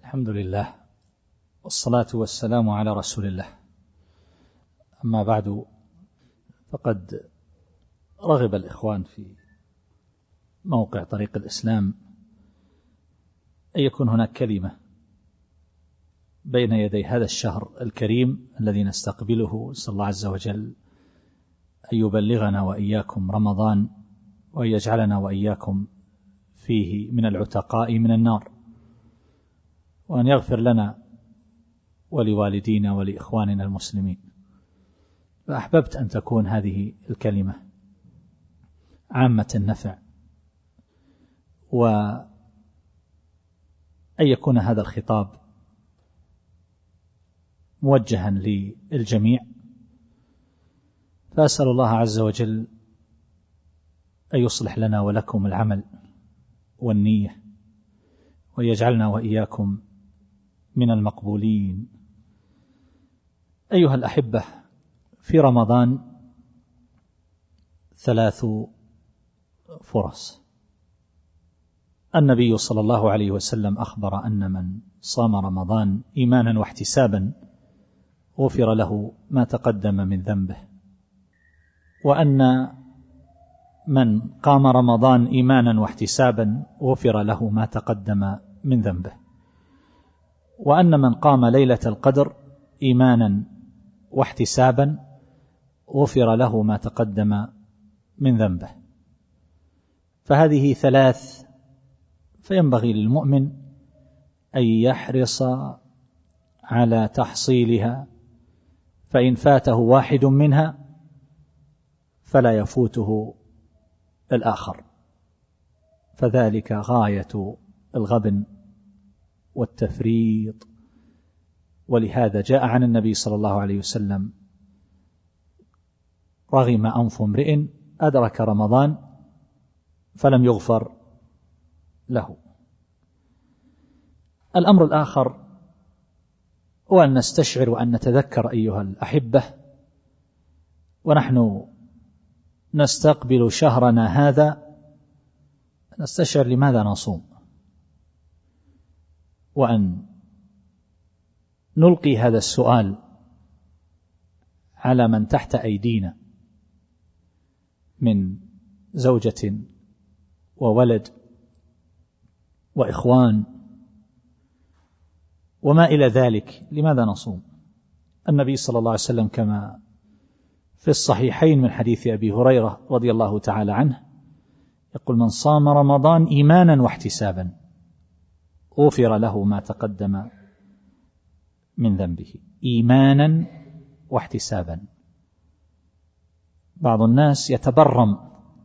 الحمد لله والصلاة والسلام على رسول الله. أما بعد، فقد رغب الإخوان في موقع طريق الإسلام أن يكون هناك كلمة بين يدي هذا الشهر الكريم الذي نستقبله. نسأل الله عز وجل أن يبلغنا وإياكم رمضان، وأن يجعلنا وإياكم فيه من العتقاء من النار، وأن يغفر لنا ولوالدينا ولإخواننا المسلمين. فأحببت أن تكون هذه الكلمة عامة النفع، وأن يكون هذا الخطاب موجها للجميع. فأسأل الله عز وجل أن يصلح لنا ولكم العمل والنية، ويجعلنا وإياكم من المقبولين. أيها الأحبة، في رمضان 3 فرص. النبي صلى الله عليه وسلم أخبر أن من صام رمضان إيمانا واحتسابا غفر له ما تقدم من ذنبه، وأن من قام رمضان إيمانا واحتسابا غفر له ما تقدم من ذنبه، وأن من قام ليلة القدر إيمانا واحتسابا غفر له ما تقدم من ذنبه. فهذه 3، فينبغي للمؤمن أن يحرص على تحصيلها، فإن فاته واحد منها فلا يفوته الآخر، فذلك غاية الغبن والتفريط. ولهذا جاء عن النبي صلى الله عليه وسلم: رغم أنف امرئ أدرك رمضان فلم يغفر له. الأمر الآخر هو أن نستشعر وأن نتذكر أيها الأحبة، ونحن نستقبل شهرنا هذا، نستشعر لماذا نصوم، وأن نلقي هذا السؤال على من تحت أيدينا من زوجة وولد وإخوان وما إلى ذلك. لماذا نصوم؟ النبي صلى الله عليه وسلم كما في الصحيحين من حديث أبي هريرة رضي الله تعالى عنه يقول: من صام رمضان إيمانا واحتسابا غفر له ما تقدم من ذنبه. إيمانا واحتسابا. بعض الناس يتبرم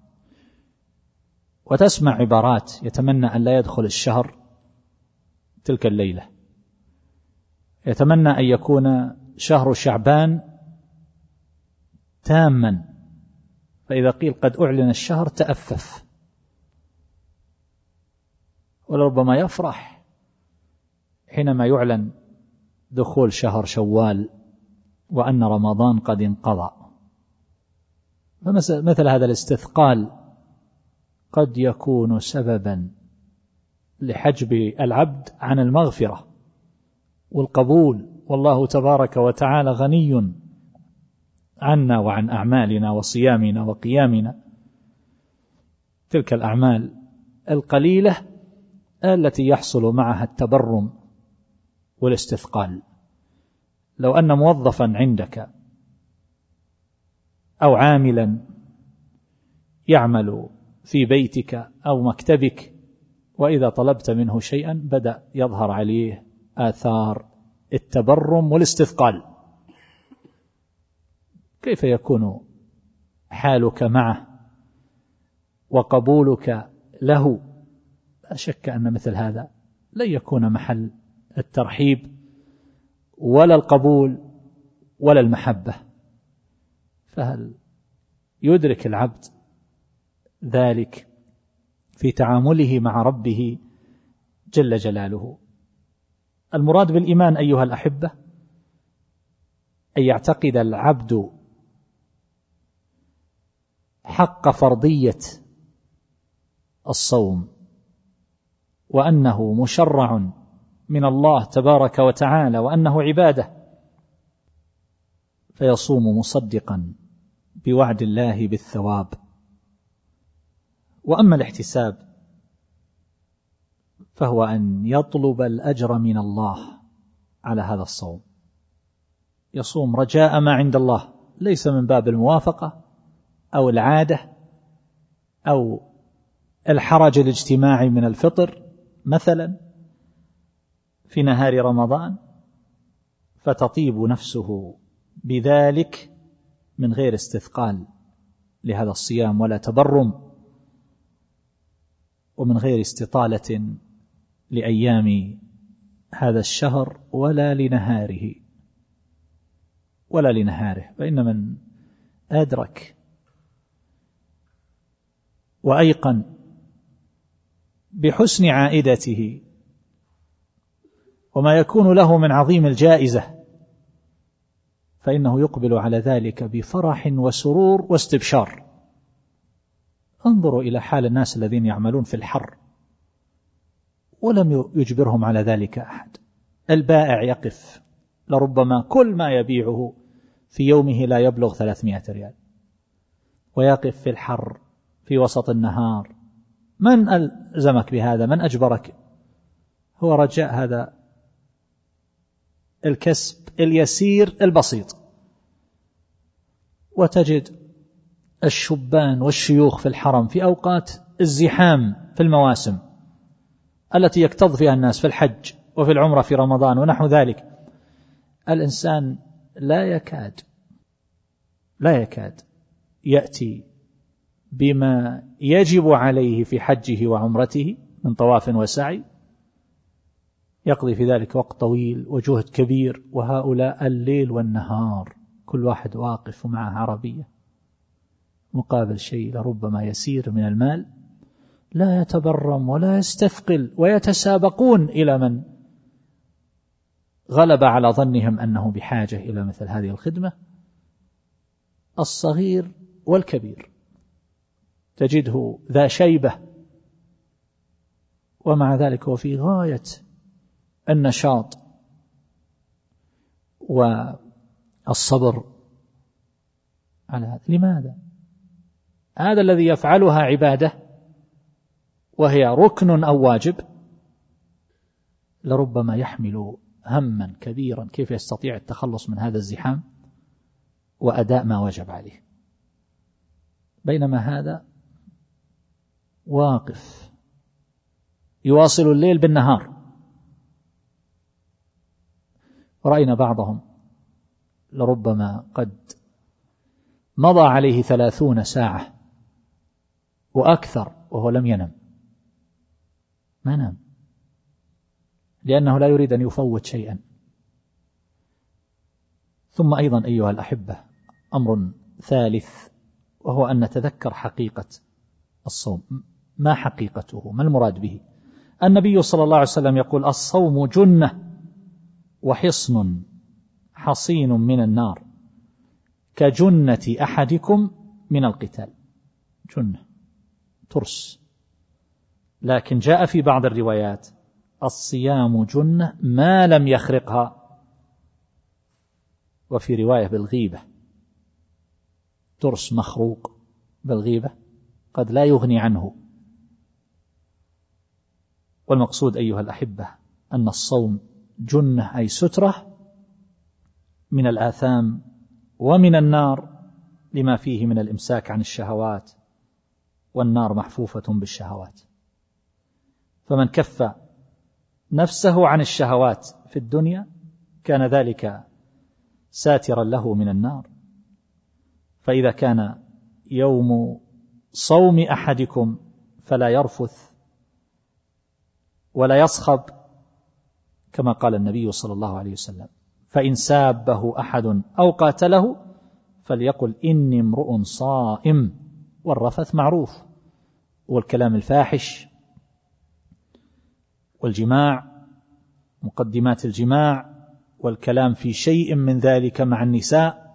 وتسمع عبارات يتمنى أن لا يدخل الشهر تلك الليلة، يتمنى أن يكون شهر شعبان تاما، فإذا قيل قد أعلن الشهر تأفف، ولربما يفرح حينما يعلن دخول شهر شوال وأن رمضان قد انقضى. فمثل هذا الاستثقال قد يكون سببا لحجب العبد عن المغفرة والقبول، والله تبارك وتعالى غني عنا وعن أعمالنا وصيامنا وقيامنا، تلك الأعمال القليلة التي يحصل معها التبرم والاستثقال. لو أن موظفا عندك أو عاملا يعمل في بيتك أو مكتبك، وإذا طلبت منه شيئا بدأ يظهر عليه آثار التبرم والاستثقال، كيف يكون حالك معه وقبولك له؟ لا شك أن مثل هذا لن يكون محل الترحيب ولا القبول ولا المحبة. فهل يدرك العبد ذلك في تعامله مع ربه جل جلاله؟ المراد بالإيمان أيها الأحبة أن يعتقد العبد حق فرضية الصوم، وأنه مشرع من الله تبارك وتعالى وأنه عبادة، فيصوم مصدقا بوعد الله بالثواب. وأما الاحتساب فهو أن يطلب الأجر من الله على هذا الصوم، يصوم رجاء ما عند الله، ليس من باب الموافقة أو العادة أو الحرج الاجتماعي من الفطر مثلا في نهار رمضان، فتطيب نفسه بذلك من غير استثقال لهذا الصيام ولا تبرم، ومن غير استطالة لأيام هذا الشهر ولا لنهاره. فإن من أدرك وأيقن بحسن عائدته وما يكون له من عظيم الجائزة فإنه يقبل على ذلك بفرح وسرور واستبشار. انظروا إلى حال الناس الذين يعملون في الحر ولم يجبرهم على ذلك أحد. البائع يقف لربما كل ما يبيعه في يومه لا يبلغ 300 ريال، ويقف في الحر في وسط النهار. من ألزمك بهذا؟ من أجبرك؟ هو رجاء هذا الكسب اليسير البسيط. وتجد الشبان والشيوخ في الحرم في أوقات الزحام في المواسم التي يكتظ فيها الناس في الحج وفي العمرة في رمضان ونحو ذلك، الإنسان لا يكاد يأتي بما يجب عليه في حجه وعمرته من طواف وسعي، يقضي في ذلك وقت طويل وجهد كبير، وهؤلاء الليل والنهار كل واحد واقف معه عربية مقابل شيء لربما يسير من المال، لا يتبرم ولا يستثقل، ويتسابقون إلى من غلب على ظنهم أنه بحاجة إلى مثل هذه الخدمة، الصغير والكبير تجده ذا شيبة، ومع ذلك هو في غاية النشاط والصبر على هذا. لماذا؟ هذا الذي يفعلها عبادة وهي ركن أو واجب لربما يحمل هما كبيرا كيف يستطيع التخلص من هذا الزحام وأداء ما وجب عليه، بينما هذا واقف يواصل الليل بالنهار. رأينا بعضهم لربما قد مضى عليه 30 ساعة وأكثر وهو لم ينم، ما نام، لأنه لا يريد أن يفوت شيئا. ثم أيضا أيها الأحبة أمر ثالث، وهو أن نتذكر حقيقة الصوم. ما حقيقته؟ ما المراد به؟ النبي صلى الله عليه وسلم يقول: الصوم جنة وحصن حصين من النار كجنة أحدكم من القتال. جنة ترس، لكن جاء في بعض الروايات: الصيام جنة ما لم يخرقها، وفي رواية بالغيبة. ترس مخروق بالغيبة قد لا يغني عنه. والمقصود أيها الأحبة أن الصوم جنة أي سترة من الآثام ومن النار لما فيه من الإمساك عن الشهوات، والنار محفوفة بالشهوات، فمن كف نفسه عن الشهوات في الدنيا كان ذلك ساترا له من النار. فإذا كان يوم صوم أحدكم فلا يرفث ولا يصخب كما قال النبي صلى الله عليه وسلم: فإن سابه أحد أو قاتله فليقل إني امرؤ صائم. والرفث معروف، والكلام الفاحش والجماع، مقدمات الجماع، والكلام في شيء من ذلك مع النساء.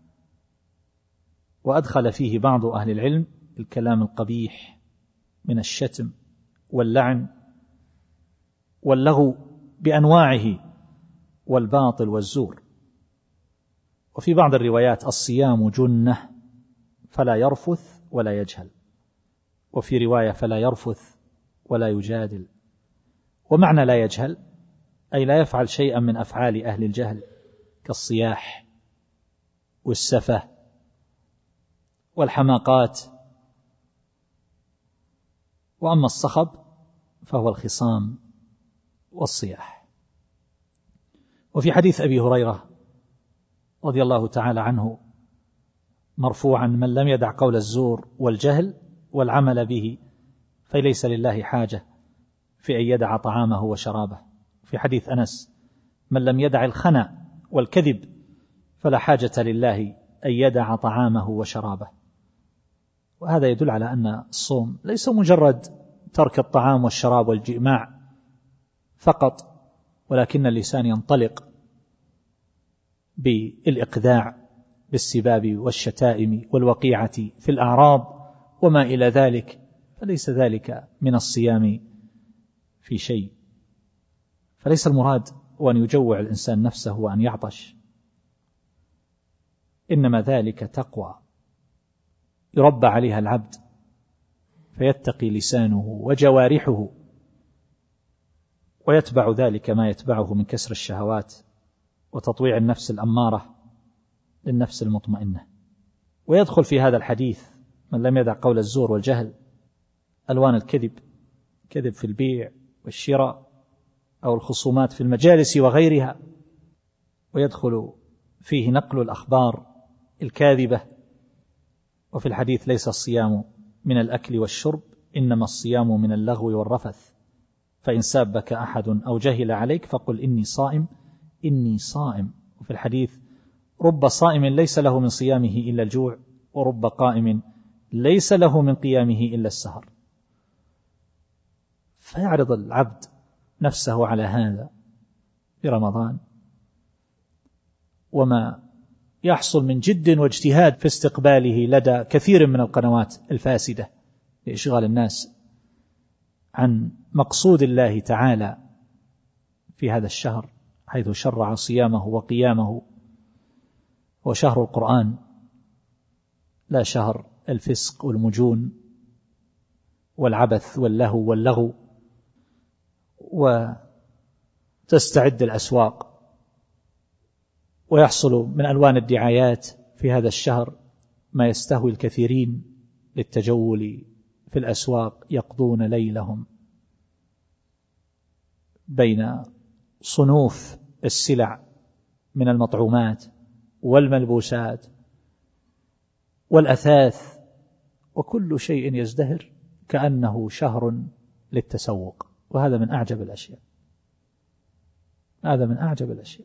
وأدخل فيه بعض أهل العلم الكلام القبيح من الشتم واللعن واللغو بأنواعه والباطل والزور. وفي بعض الروايات الصيام جنة فلا يرفث ولا يجهل، وفي رواية فلا يرفث ولا يجادل. ومعنى لا يجهل أي لا يفعل شيئا من أفعال أهل الجهل كالصياح والسفه والحماقات. وأما الصخب فهو الخصام والصياح. وفي حديث أبي هريرة رضي الله تعالى عنه مرفوعا: من لم يدع قول الزور والجهل والعمل به فليس لله حاجة في أن يدع طعامه وشرابه. في حديث أنس: من لم يدع الخنا والكذب فلا حاجة لله أن يدع طعامه وشرابه. وهذا يدل على أن الصوم ليس مجرد ترك الطعام والشراب والجماع فقط، ولكن اللسان ينطلق بالإقذاع بالسباب والشتائم والوقيعة في الأعراض وما إلى ذلك، فليس ذلك من الصيام في شيء. فليس المراد وأن يجوع الإنسان نفسه وأن يعطش، إنما ذلك تقوى يربى عليها العبد فيتقي لسانه وجوارحه، ويتبع ذلك ما يتبعه من كسر الشهوات وتطويع النفس الأمارة للنفس المطمئنة. ويدخل في هذا الحديث من لم يدع قول الزور والجهل ألوان الكذب، كذب في البيع والشراء أو الخصومات في المجالس وغيرها، ويدخل فيه نقل الأخبار الكاذبة. وفي الحديث: ليس الصيام من الأكل والشرب، إنما الصيام من اللغو والرفث، فإن سابك أحد أو جهل عليك فقل إني صائم إني صائم. وفي الحديث: رب صائم ليس له من صيامه إلا الجوع، ورب قائم ليس له من قيامه إلا السهر. فيعرض العبد نفسه على هذا في رمضان، وما يحصل من جد واجتهاد في استقباله لدى كثير من القنوات الفاسدة لإشغال الناس عن مقصود الله تعالى في هذا الشهر، حيث شرع صيامه وقيامه. وشهر القرآن لا شهر الفسق والمجون والعبث واللهو واللغو. وتستعد الأسواق ويحصل من ألوان الدعايات في هذا الشهر ما يستهوي الكثيرين للتجول في الأسواق، يقضون ليلهم بين صنوف السلع من المطعومات والملبوسات والأثاث، وكل شيء يزدهر كأنه شهر للتسوق. وهذا من أعجب الأشياء، هذا من أعجب الأشياء.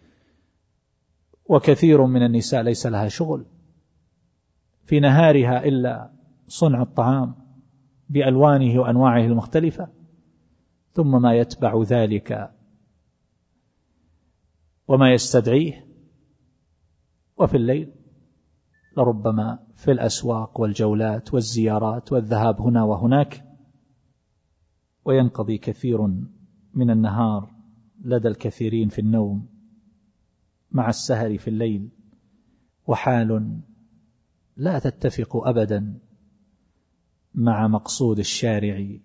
وكثير من النساء ليس لها شغل في نهارها إلا صنع الطعام بألوانه وأنواعه المختلفة، ثم ما يتبع ذلك وما يستدعيه. وفي الليل لربما في الأسواق والجولات والزيارات والذهاب هنا وهناك، وينقضي كثير من النهار لدى الكثيرين في النوم مع السهر في الليل، وحال لا تتفق أبدا مع مقصود الشارع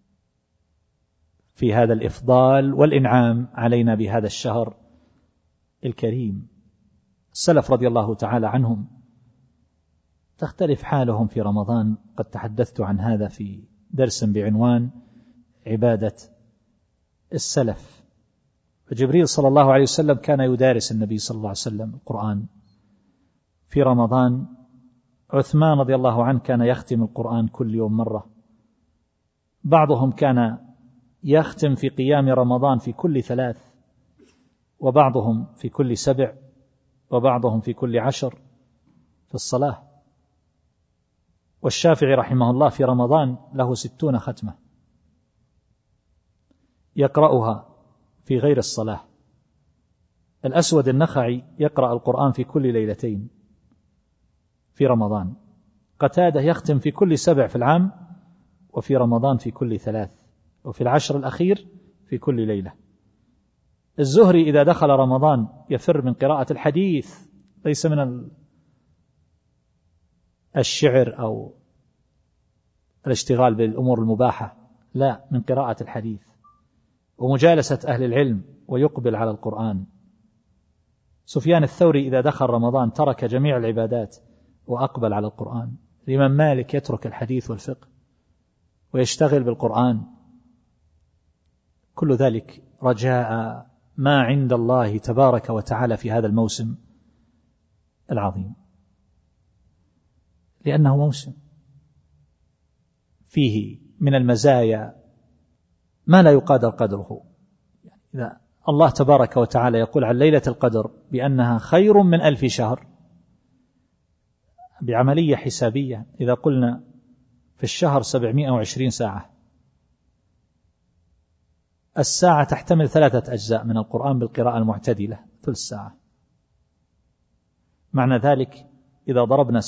في هذا الإفضال والإنعام علينا بهذا الشهر الكريم. السلف رضي الله تعالى عنهم تختلف حالهم في رمضان، قد تحدثت عن هذا في درس بعنوان عبادة السلف. فجبريل صلى الله عليه وسلم كان يدارس النبي صلى الله عليه وسلم القرآن في رمضان. عثمان رضي الله عنه كان يختم القرآن كل يوم مرة، بعضهم كان يختم في قيام رمضان في كل 3، وبعضهم في كل 7، وبعضهم في كل 10 في الصلاة. والشافعي رحمه الله في رمضان له 60 ختمة يقرأها في غير الصلاة. الأسود النخعي يقرأ القرآن في كل 2 ليلة في رمضان. قتادة يختم في كل 7 في العام، وفي رمضان في كل 3، وفي 10 الأخير في كل ليلة. الزهري إذا دخل رمضان يفر من قراءة الحديث، ليس من الشعر أو الاشتغال بالأمور المباحة، لا، من قراءة الحديث ومجالسة أهل العلم ويقبل على القرآن. سفيان الثوري إذا دخل رمضان ترك جميع العبادات وأقبل على القرآن. الإمام مالك يترك الحديث والفقه ويشتغل بالقرآن. كل ذلك رجاء ما عند الله تبارك وتعالى في هذا الموسم العظيم، لأنه موسم فيه من المزايا ما لا يقادر قدره. إذا الله تبارك وتعالى يقول عن ليلة القدر بأنها خير من 1000 شهر بعملية حسابية، إذا قلنا في الشهر 720 ساعة، الساعة تحتمل 3 أجزاء من القرآن بالقراءة المعتدلة، ثلث ساعة. معنى ذلك إذا ضربنا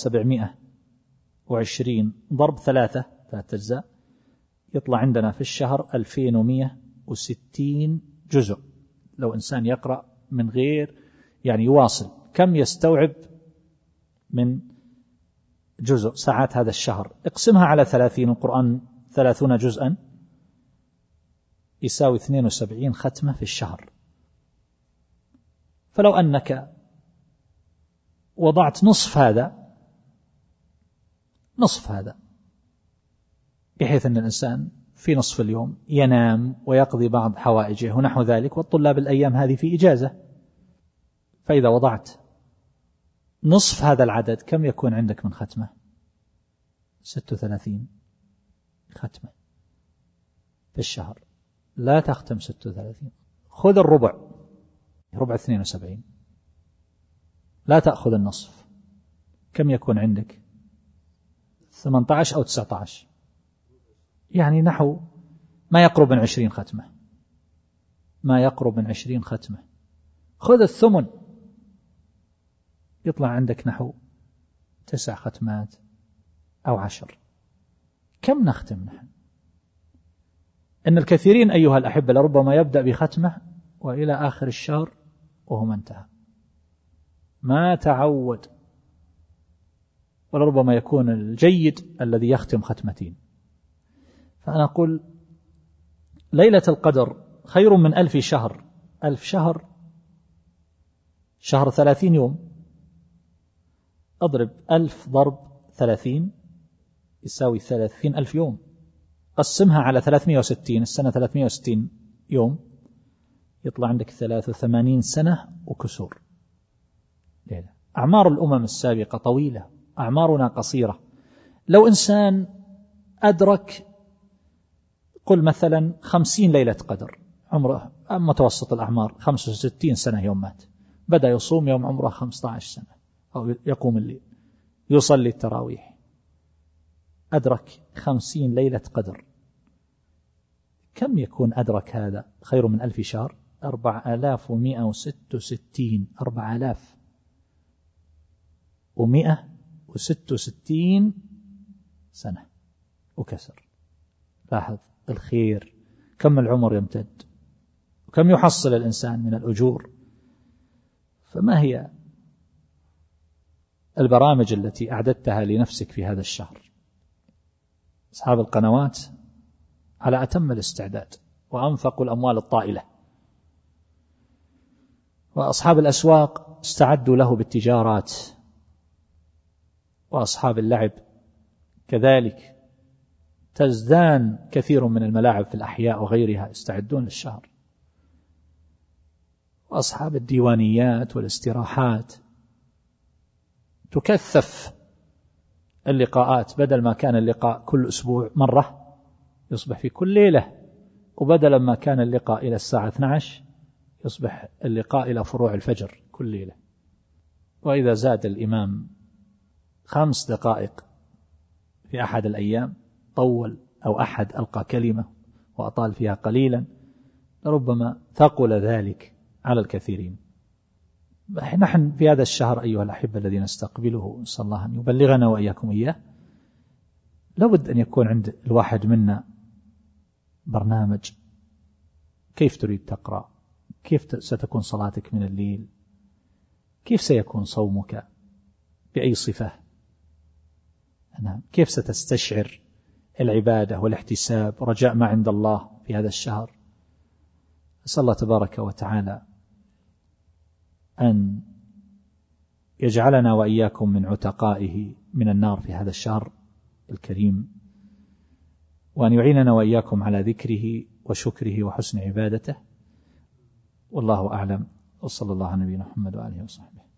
720 ضرب 3 أجزاء يطلع عندنا في الشهر 2160 جزء. لو إنسان يقرأ من غير يواصل، كم يستوعب من جزء ساعات هذا الشهر؟ اقسمها على 30، القرآن 30 جزءا يساوي 72 ختمة في الشهر. فلو أنك وضعت نصف هذا بحيث أن الإنسان في نصف اليوم ينام ويقضي بعض حوائجه ونحو ذلك، والطلاب الأيام هذه في إجازة، فإذا وضعت نصف هذا العدد كم يكون عندك من ختمة؟ 36 ختمة في الشهر. لا تختم 36، خذ الربع، ربع 72، لا تأخذ النصف. كم يكون عندك؟ 18 أو 19، يعني نحو ما يقرب من 20 ختمة، ما يقرب من 20 ختمة. خذ الثمن، يطلع عندك نحو 9 ختمات أو 10. كم نختم نحن؟ إن الكثيرين أيها الأحبة لربما يبدأ بختمة وإلى آخر الشهر وهو ما انتهى، ما تعود. ولربما يكون الجيد الذي يختم ختمتين. فأنا أقول ليلة القدر خير من 1000 شهر. 1000 شهر، شهر 30 يوم، أضرب 1000 ضرب 30 يساوي 30,000 يوم، قسمها على 360، السنة 360 يوم، يطلع عندك 83 سنة وكسور. أعمار الأمم السابقة طويلة، أعمارنا قصيرة. لو إنسان أدرك قل مثلا 50 ليلة قدر، عمره متوسط الأعمار 65 سنة يوم مات، بدأ يصوم يوم عمره 15 سنة أو يقوم الليل يصلي التراويح، أدرك 50 ليلة قدر، كم يكون أدرك هذا؟ خير من 1000 شهر. 4166 4166 سنة وكسر. لاحظ الخير، كم العمر يمتد وكم يحصل الإنسان من الأجور. فما هي البرامج التي أعددتها لنفسك في هذا الشهر؟ أصحاب القنوات على أتم الاستعداد وأنفقوا الأموال الطائلة، وأصحاب الأسواق استعدوا له بالتجارات، وأصحاب اللعب كذلك، تزدان كثير من الملاعب في الأحياء وغيرها يستعدون للشهر، وأصحاب الديوانيات والاستراحات تكثف اللقاءات، بدل ما كان اللقاء كل أسبوع مرة يصبح في كل ليلة، وبدل ما كان اللقاء إلى الساعة 12 يصبح اللقاء إلى فروع الفجر كل ليلة. وإذا زاد الإمام 5 دقائق في أحد الأيام طول، أو أحد ألقى كلمة وأطال فيها قليلا، لربما ثقل ذلك على الكثيرين. نحن في هذا الشهر أيها الأحبة الذي نستقبله، نسأل الله أن يبلغنا وإياكم إياه، لابد أن يكون عند الواحد منا برنامج. كيف تريد تقرأ؟ كيف ستكون صلاتك من الليل؟ كيف سيكون صومك؟ بأي صفة؟ كيف ستستشعر العبادة والاحتساب ورجاء ما عند الله في هذا الشهر؟ أسأل الله تبارك وتعالى أن يجعلنا وإياكم من عتقائه من النار في هذا الشهر الكريم، وأن يعيننا وإياكم على ذكره وشكره وحسن عبادته. والله أعلم، وصلى الله على نبينا محمد وآله وصحبه.